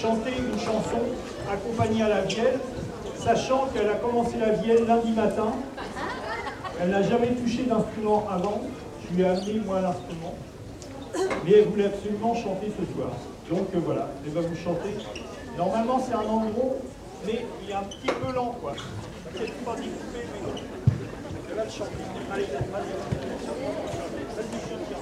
chanter une chanson accompagnée à la vielle, sachant qu'elle a commencé la vielle lundi matin. Elle n'a jamais touché d'instrument avant. Je lui ai amené, moi, l'instrument. Mais elle voulait absolument chanter ce soir. Donc voilà, elle va vous chanter. Normalement, c'est un andro, mais il est un petit peu lent, quoi. Peut-être pas découpé, mais elle va le chanter. Allez, vas-y. Vas-y, chien.